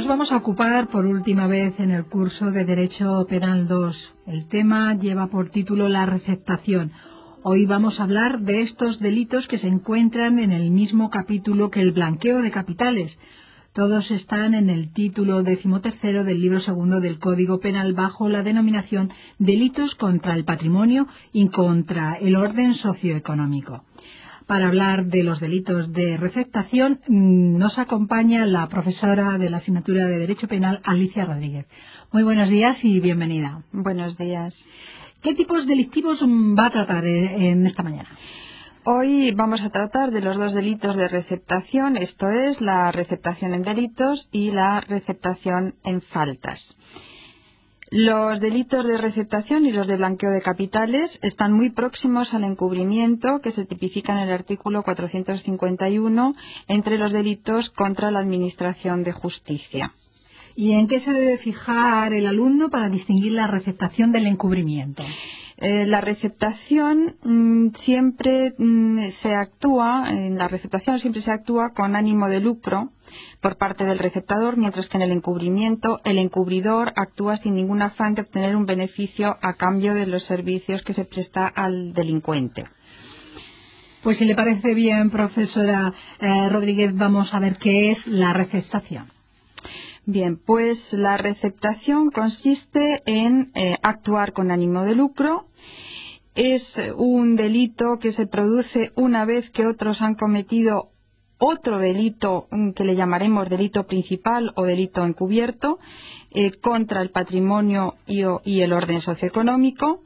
vamos a ocupar por última vez en el curso de Derecho Penal 2. El tema lleva por título la receptación. Hoy vamos a hablar de estos delitos que se encuentran en el mismo capítulo que el blanqueo de capitales. Todos están en el título 13º del libro segundo del Código Penal bajo la denominación delitos contra el patrimonio y contra el orden socioeconómico. Para hablar de los delitos de receptación nos acompaña la profesora de la asignatura de Derecho Penal, Alicia Rodríguez. Muy buenos días y bienvenida. Buenos días. ¿Qué tipos delictivos va a tratar en esta mañana? Hoy vamos a tratar de los dos delitos de receptación, esto es, la receptación en delitos y la receptación en faltas. Los delitos de receptación y los de blanqueo de capitales están muy próximos al encubrimiento que se tipifica en el artículo 451 entre los delitos contra la Administración de Justicia. ¿Y en qué se debe fijar el alumno para distinguir la receptación del encubrimiento? La receptación siempre se actúa con ánimo de lucro por parte del receptador, mientras que en el encubrimiento el encubridor actúa sin ningún afán de obtener un beneficio a cambio de los servicios que se presta al delincuente. Pues si le parece bien, profesora Rodríguez, vamos a ver qué es la receptación. Bien, pues la receptación consiste en actuar con ánimo de lucro. Es un delito que se produce una vez que otros han cometido otro delito que le llamaremos delito principal o delito encubierto contra el patrimonio y el orden socioeconómico.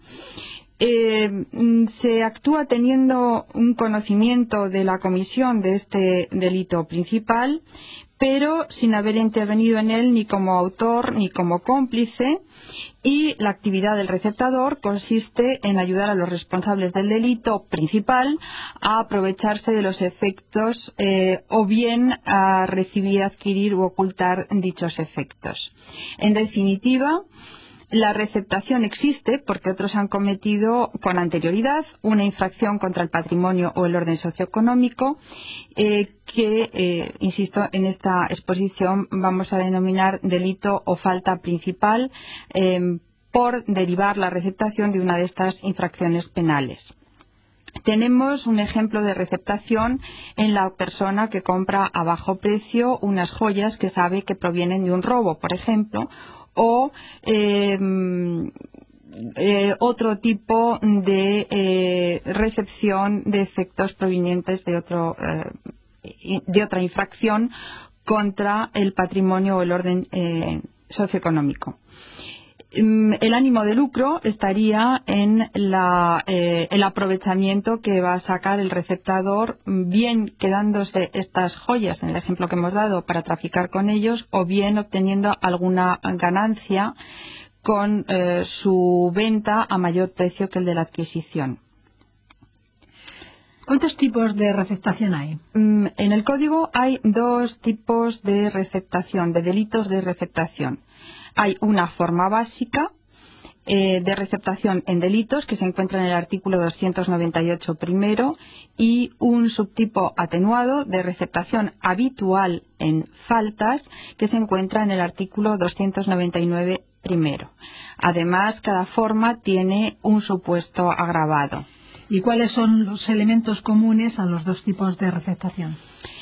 Se actúa teniendo un conocimiento de la comisión de este delito principal, pero sin haber intervenido en él ni como autor ni como cómplice, y la actividad del receptador consiste en ayudar a los responsables del delito principal a aprovecharse de los efectos o bien a recibir, adquirir u ocultar dichos efectos. En definitiva, la receptación existe porque otros han cometido con anterioridad una infracción contra el patrimonio o el orden socioeconómico insisto, en esta exposición vamos a denominar delito o falta principal por derivar la receptación de una de estas infracciones penales. Tenemos un ejemplo de receptación en la persona que compra a bajo precio unas joyas que sabe que provienen de un robo, por ejemplo, o otro tipo de recepción de efectos provenientes de otra infracción contra el patrimonio o el orden socioeconómico. El ánimo de lucro estaría en el aprovechamiento que va a sacar el receptador, bien quedándose estas joyas, en el ejemplo que hemos dado, para traficar con ellos, o bien obteniendo alguna ganancia con su venta a mayor precio que el de la adquisición. ¿Cuántos tipos de receptación hay? En el código hay dos tipos de receptación, de delitos de receptación. Hay una forma básica de receptación en delitos que se encuentra en el artículo 298 primero y un subtipo atenuado de receptación habitual en faltas que se encuentra en el artículo 299 primero. Además, cada forma tiene un supuesto agravado. ¿Y cuáles son los elementos comunes a los dos tipos de receptación?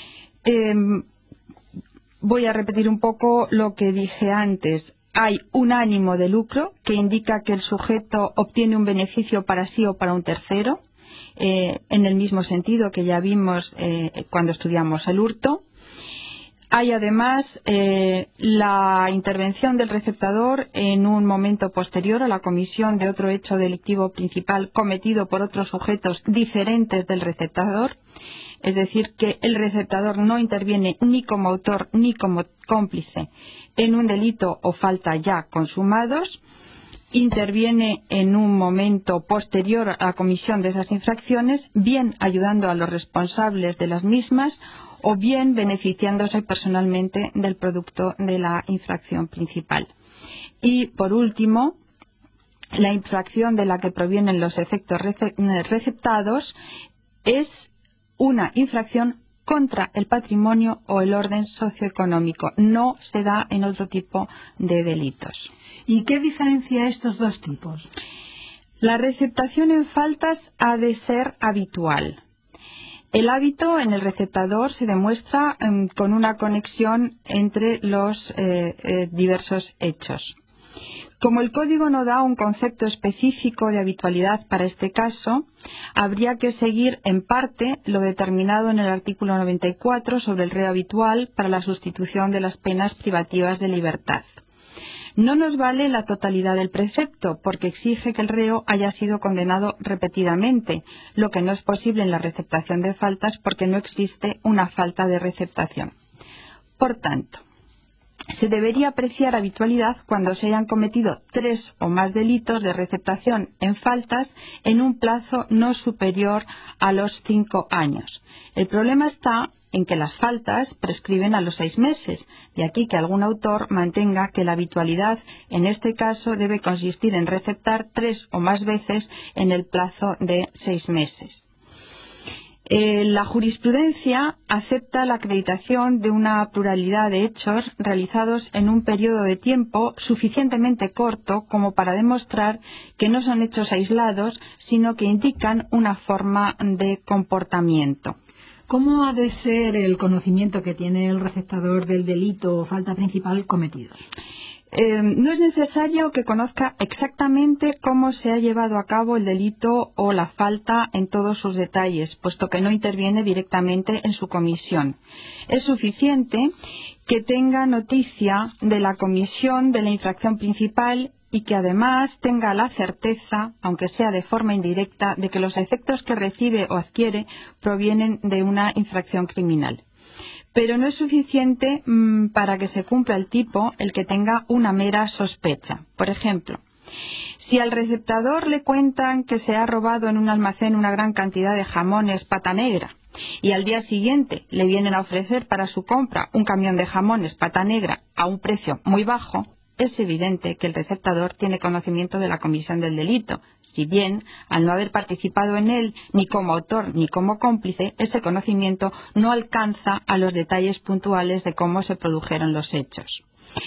Voy a repetir un poco lo que dije antes. Hay un ánimo de lucro que indica que el sujeto obtiene un beneficio para sí o para un tercero, en el mismo sentido que ya vimos cuando estudiamos el hurto. Hay además la intervención del receptador en un momento posterior a la comisión de otro hecho delictivo principal cometido por otros sujetos diferentes del receptador. Es decir, que el receptador no interviene ni como autor ni como cómplice en un delito o falta ya consumados, interviene en un momento posterior a la comisión de esas infracciones, bien ayudando a los responsables de las mismas o bien beneficiándose personalmente del producto de la infracción principal. Y, por último, la infracción de la que provienen los efectos receptados es una infracción contra el patrimonio o el orden socioeconómico. No se da en otro tipo de delitos. ¿Y qué diferencia estos dos tipos? La receptación en faltas ha de ser habitual. El hábito en el receptador se demuestra con una conexión entre los diversos hechos. Como el Código no da un concepto específico de habitualidad para este caso, habría que seguir en parte lo determinado en el artículo 94 sobre el reo habitual para la sustitución de las penas privativas de libertad. No nos vale la totalidad del precepto, porque exige que el reo haya sido condenado repetidamente, lo que no es posible en la receptación de faltas porque no existe una falta de receptación. Por tanto, se debería apreciar habitualidad cuando se hayan cometido 3 o más delitos de receptación en faltas en un plazo no superior a los 5 años. El problema está en que las faltas prescriben a los 6 meses, de aquí que algún autor mantenga que la habitualidad en este caso debe consistir en receptar 3 o más veces en el plazo de 6 meses. La jurisprudencia acepta la acreditación de una pluralidad de hechos realizados en un periodo de tiempo suficientemente corto como para demostrar que no son hechos aislados, sino que indican una forma de comportamiento. ¿Cómo ha de ser el conocimiento que tiene el receptador del delito o falta principal cometido? No es necesario que conozca exactamente cómo se ha llevado a cabo el delito o la falta en todos sus detalles, puesto que no interviene directamente en su comisión. Es suficiente que tenga noticia de la comisión de la infracción principal y que además tenga la certeza, aunque sea de forma indirecta, de que los efectos que recibe o adquiere provienen de una infracción criminal. Pero no es suficiente para que se cumpla el tipo el que tenga una mera sospecha. Por ejemplo, si al receptador le cuentan que se ha robado en un almacén una gran cantidad de jamones pata negra y al día siguiente le vienen a ofrecer para su compra un camión de jamones pata negra a un precio muy bajo, es evidente que el receptador tiene conocimiento de la comisión del delito. Si bien, al no haber participado en él ni como autor ni como cómplice, ese conocimiento no alcanza a los detalles puntuales de cómo se produjeron los hechos.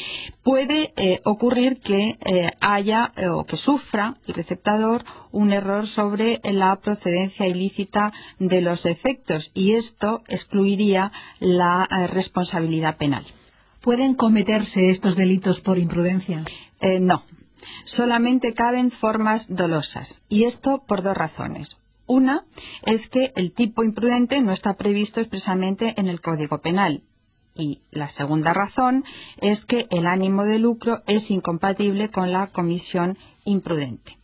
Puede ocurrir que haya o que sufra el receptador un error sobre la procedencia ilícita de los efectos y esto excluiría la responsabilidad penal. ¿Pueden cometerse estos delitos por imprudencia? No. Solamente caben formas dolosas, y esto por 2 razones. Una es que el tipo imprudente no está previsto expresamente en el Código Penal, y la segunda razón es que el ánimo de lucro es incompatible con la comisión imprudente.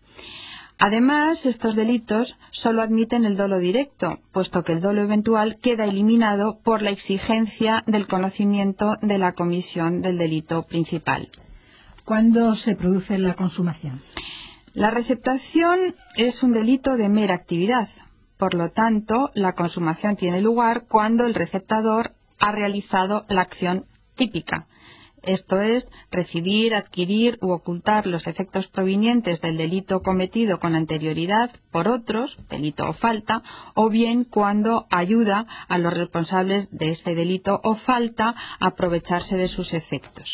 Además, estos delitos solo admiten el dolo directo, puesto que el dolo eventual queda eliminado por la exigencia del conocimiento de la comisión del delito principal. ¿Cuándo se produce la consumación? La receptación es un delito de mera actividad. Por lo tanto, la consumación tiene lugar cuando el receptador ha realizado la acción típica. Esto es, recibir, adquirir u ocultar los efectos provenientes del delito cometido con anterioridad por otros, delito o falta, o bien cuando ayuda a los responsables de ese delito o falta a aprovecharse de sus efectos.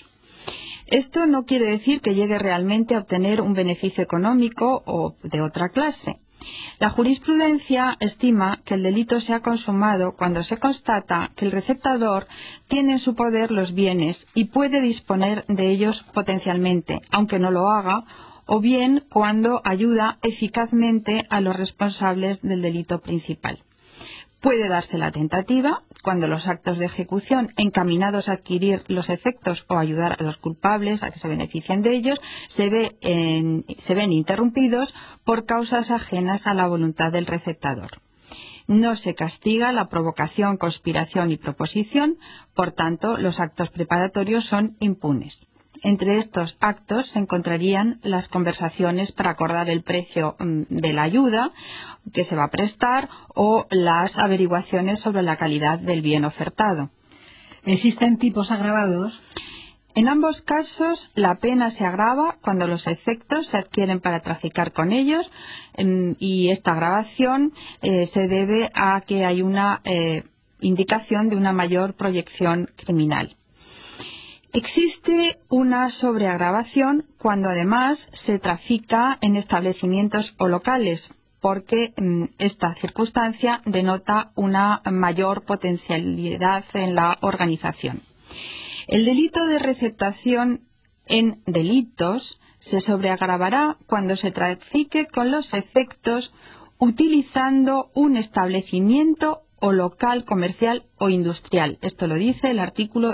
Esto no quiere decir que llegue realmente a obtener un beneficio económico o de otra clase. La jurisprudencia estima que el delito se ha consumado cuando se constata que el receptador tiene en su poder los bienes y puede disponer de ellos potencialmente, aunque no lo haga, o bien cuando ayuda eficazmente a los responsables del delito principal. Puede darse la tentativa cuando los actos de ejecución encaminados a adquirir los efectos o ayudar a los culpables a que se beneficien de ellos se ven interrumpidos por causas ajenas a la voluntad del receptador. No se castiga la provocación, conspiración y proposición, por tanto, los actos preparatorios son impunes. Entre estos actos se encontrarían las conversaciones para acordar el precio de la ayuda que se va a prestar o las averiguaciones sobre la calidad del bien ofertado. ¿Existen tipos agravados? En ambos casos, la pena se agrava cuando los efectos se adquieren para traficar con ellos y esta agravación se debe a que hay una indicación de una mayor proyección criminal. Existe una sobreagravación cuando además se trafica en establecimientos o locales, porque esta circunstancia denota una mayor potencialidad en la organización. El delito de receptación en delitos se sobreagravará cuando se trafique con los efectos utilizando un establecimiento o local comercial o industrial. Esto lo dice el artículo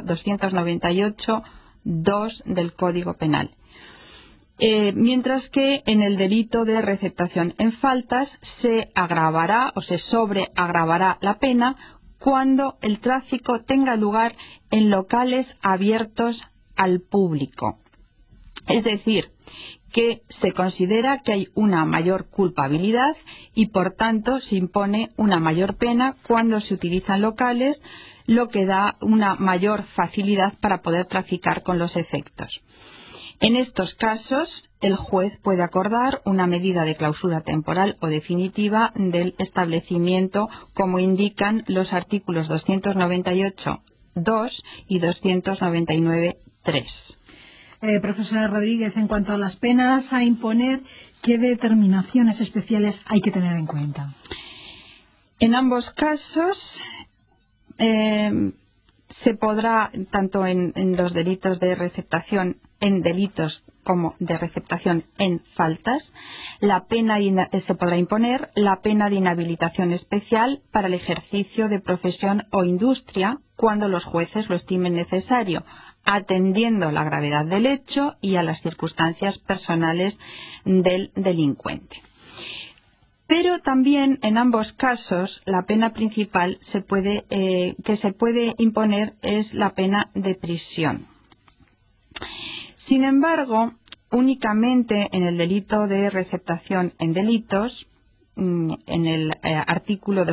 298.2 del Código Penal. Mientras que en el delito de receptación en faltas se agravará o se sobreagravará la pena cuando el tráfico tenga lugar en locales abiertos al público. Es decir, que se considera que hay una mayor culpabilidad y por tanto se impone una mayor pena cuando se utilizan locales, lo que da una mayor facilidad para poder traficar con los efectos. En estos casos, el juez puede acordar una medida de clausura temporal o definitiva del establecimiento, como indican los artículos 298.2 y 299.3. Profesora Rodríguez, en cuanto a las penas a imponer, ¿qué determinaciones especiales hay que tener en cuenta? En ambos casos se podrá, tanto en los delitos de receptación en delitos como de receptación en faltas, se podrá imponer la pena de inhabilitación especial para el ejercicio de profesión o industria cuando los jueces lo estimen necesario, atendiendo la gravedad del hecho y a las circunstancias personales del delincuente. Pero también en ambos casos la pena principal que se puede imponer es la pena de prisión. Sin embargo, únicamente en el delito de receptación en delitos, en el artículo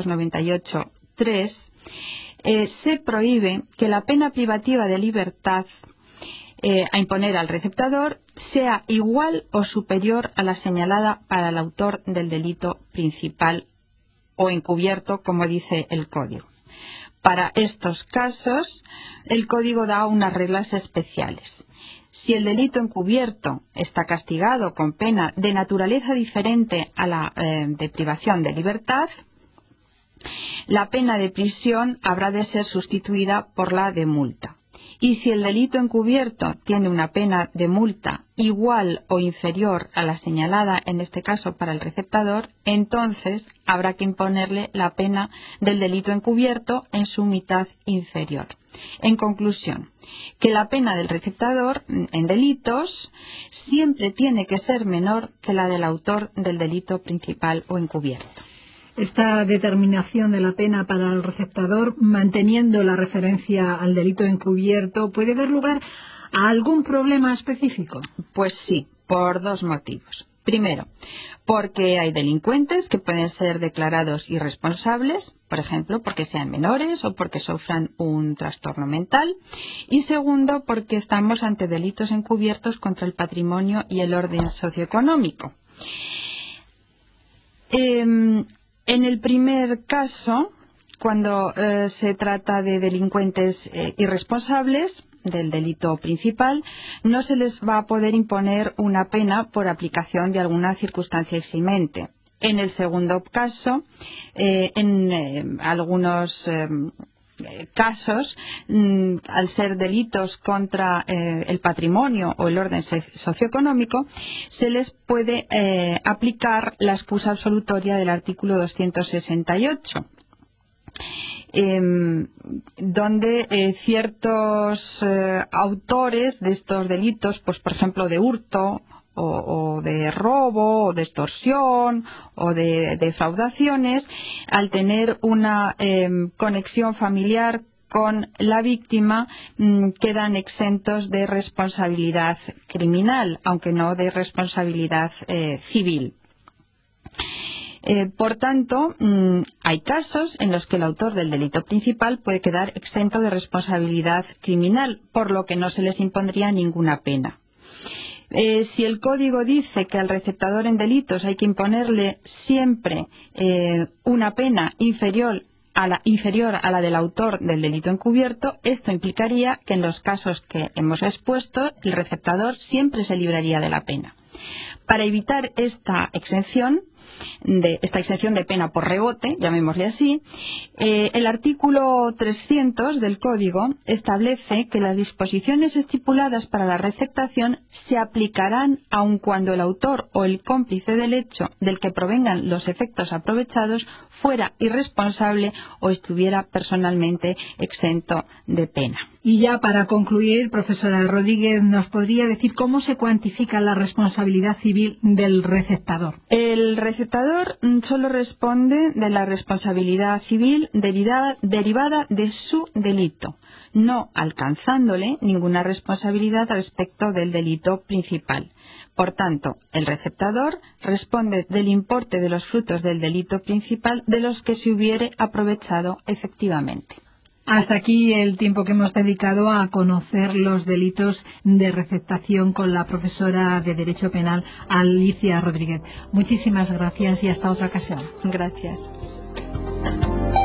298.3, se prohíbe que la pena privativa de libertad a imponer al receptador sea igual o superior a la señalada para el autor del delito principal o encubierto, como dice el Código. Para estos casos, el Código da unas reglas especiales. Si el delito encubierto está castigado con pena de naturaleza diferente a la de privación de libertad, la pena de prisión habrá de ser sustituida por la de multa. Y si el delito encubierto tiene una pena de multa igual o inferior a la señalada, en este caso para el receptador, entonces habrá que imponerle la pena del delito encubierto en su mitad inferior. En conclusión, que la pena del receptador en delitos siempre tiene que ser menor que la del autor del delito principal o encubierto. Esta determinación de la pena para el receptador, manteniendo la referencia al delito encubierto, ¿puede dar lugar a algún problema específico? Pues sí, por dos motivos. Primero, porque hay delincuentes que pueden ser declarados irresponsables, por ejemplo, porque sean menores o porque sufran un trastorno mental. Y segundo, porque estamos ante delitos encubiertos contra el patrimonio y el orden socioeconómico. En el primer caso, cuando se trata de delincuentes irresponsables del delito principal, no se les va a poder imponer una pena por aplicación de alguna circunstancia eximente. En el segundo caso, en algunos casos, al ser delitos contra el patrimonio o el orden socioeconómico, se les puede aplicar la excusa absolutoria del artículo 268, donde ciertos autores de estos delitos, pues por ejemplo de hurto o de robo o de extorsión o de defraudaciones, al tener una conexión familiar con la víctima, quedan exentos de responsabilidad criminal, aunque no de responsabilidad civil. Por tanto, hay casos en los que el autor del delito principal puede quedar exento de responsabilidad criminal, por lo que no se les impondría ninguna pena. Si el Código dice que al receptador en delitos hay que imponerle siempre una pena inferior inferior a la del autor del delito encubierto, esto implicaría que en los casos que hemos expuesto el receptador siempre se libraría de la pena. Para evitar esta exención de pena por rebote, llamémosle así, el artículo 300 del Código establece que las disposiciones estipuladas para la receptación se aplicarán aun cuando el autor o el cómplice del hecho del que provengan los efectos aprovechados fuera irresponsable o estuviera personalmente exento de pena. Y ya para concluir, profesora Rodríguez, ¿nos podría decir cómo se cuantifica la responsabilidad civil del receptador? El receptador solo responde de la responsabilidad civil derivada de su delito, no alcanzándole ninguna responsabilidad respecto del delito principal. Por tanto, el receptador responde del importe de los frutos del delito principal de los que se hubiere aprovechado efectivamente. Hasta aquí el tiempo que hemos dedicado a conocer los delitos de receptación con la profesora de Derecho Penal, Alicia Rodríguez. Muchísimas gracias y hasta otra ocasión. Gracias.